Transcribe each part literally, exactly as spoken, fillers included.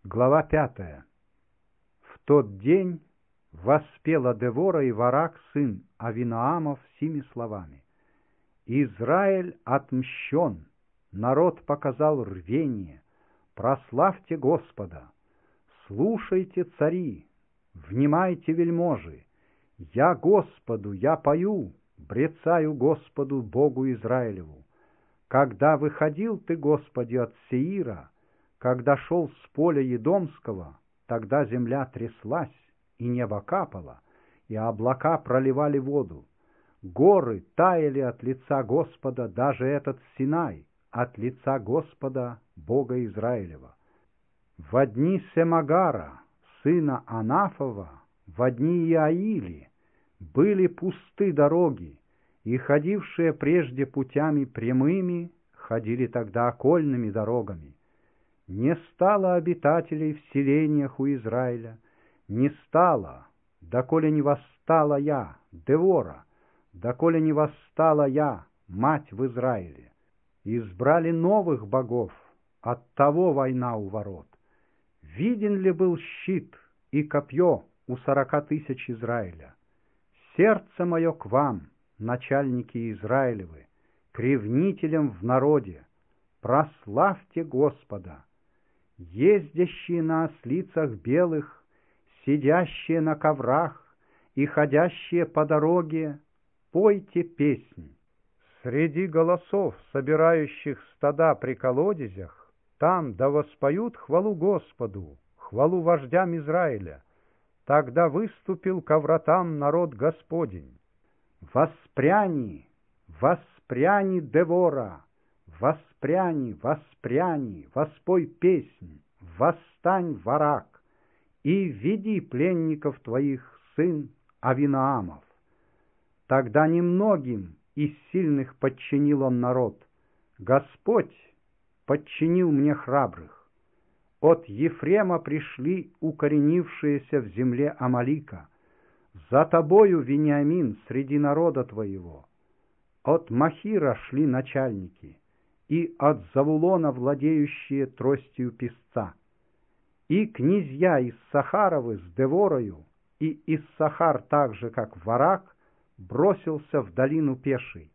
Глава пятая. В тот день воспела Девора и Варак, сын Авиноамов, сими словами: «Израиль отмщен, народ показал рвение, прославьте Господа, слушайте, цари, внимайте, вельможи, я Господу, я пою, брецаю Господу, Богу Израилеву. Когда выходил ты, Господи, от Сеира, когда шел с поля Едомского, тогда земля тряслась, и небо капало, и облака проливали воду. Горы таяли от лица Господа, даже этот Синай, от лица Господа, Бога Израилева. Во дни Семагара, сына Анафова, во дни Иаили, были пусты дороги, и ходившие прежде путями прямыми ходили тогда окольными дорогами. Не стало обитателей в селениях у Израиля, не стало, доколе не восстала я, Девора, доколе не восстала я, мать в Израиле. Избрали новых богов, оттого война у ворот. Виден ли был щит и копье у сорока тысяч Израиля? Сердце мое к вам, начальники Израилевы, к ревнителям в народе, прославьте Господа. Ездящие на ослицах белых, сидящие на коврах и ходящие по дороге, пойте песнь. Среди голосов, собирающих стада при колодезях, там да воспоют хвалу Господу, хвалу вождям Израиля. Тогда выступил ко вратам народ Господень. Воспряни, воспряни, Девора, воспряни, воспряни, воспой песнь, восстань, Варак, и веди пленников твоих, сын Авиноамов. Тогда немногим из сильных подчинил он народ. Господь подчинил мне храбрых. От Ефрема пришли укоренившиеся в земле Амалика. За тобою, Вениамин, среди народа твоего. От Махира шли начальники, и от Завулона владеющие тростью песца. И князья из Сахаровы с Деворою, и из Сахар так же, как Варак, бросился в долину пешей.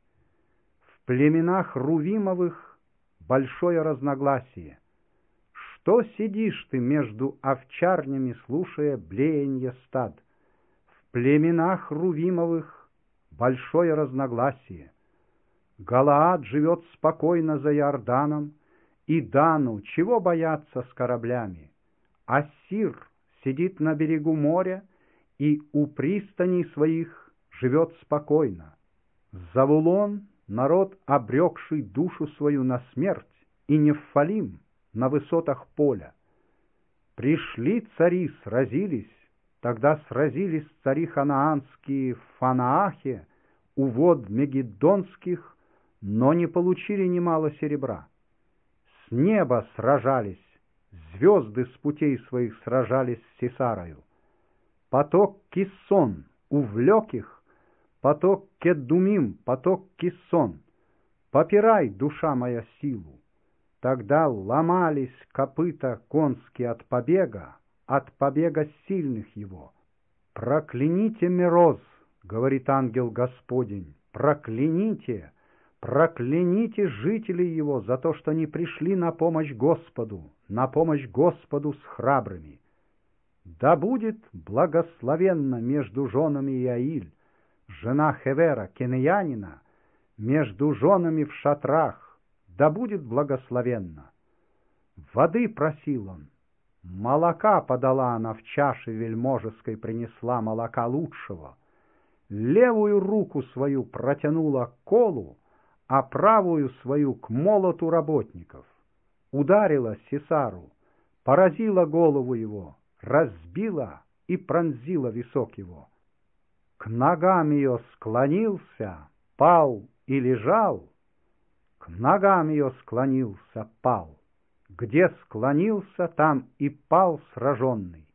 В племенах Рувимовых большое разногласие. Что сидишь ты между овчарнями, слушая блеяние стад? В племенах Рувимовых большое разногласие. Галаад живет спокойно за Иорданом, и Дану чего бояться с кораблями? Ассир сидит на берегу моря, и у пристаней своих живет спокойно. Завулон — народ, обрекший душу свою на смерть, и Нефалим — на высотах поля. Пришли цари, сразились, тогда сразились цари ханаанские в Фанаахе, у вод Мегиддонских, но не получили немало серебра. С неба сражались, звезды с путей своих сражались с Сисарою. Поток Киссон увлек их, поток Кедумим, поток Киссон. Попирай, душа моя, силу. Тогда ломались копыта конские от побега, от побега сильных его. «Прокляните Мероз, — говорит ангел Господень, — прокляните, прокляните жителей его за то, что не пришли на помощь Господу, на помощь Господу с храбрыми. Да будет благословенно между женами Иаиль, жена Хевера, кенеянина, между женами в шатрах, да будет благословенно. Воды просил он, молока подала она в чаше вельможеской, принесла молока лучшего. Левую руку свою протянула к колу, а правую свою к молоту работников. Ударила Сисару, поразила голову его, разбила и пронзила висок его. К ногам ее склонился, пал и лежал, к ногам ее склонился, пал. Где склонился, там и пал сраженный.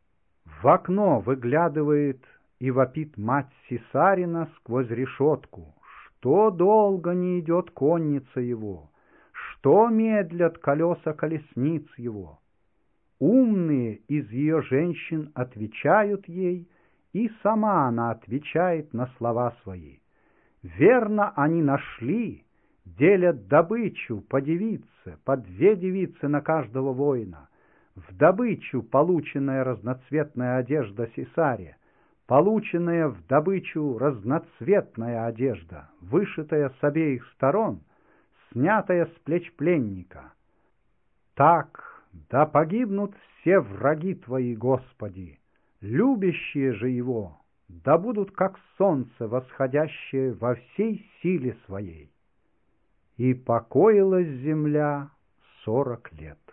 В окно выглядывает и вопит мать Сисарина сквозь решетку. Что долго не идет конница его? Что медлят колеса колесниц его? Умные из ее женщин отвечают ей, и сама она отвечает на слова свои. Верно, они нашли, делят добычу по девице, по две девицы на каждого воина. В добычу полученная разноцветная одежда Сисаре, полученная в добычу разноцветная одежда, вышитая с обеих сторон, снятая с плеч пленника. Так, да погибнут все враги Твои, Господи, любящие же Его, да будут как солнце, восходящее во всей силе Своей. И покоилась земля сорок лет.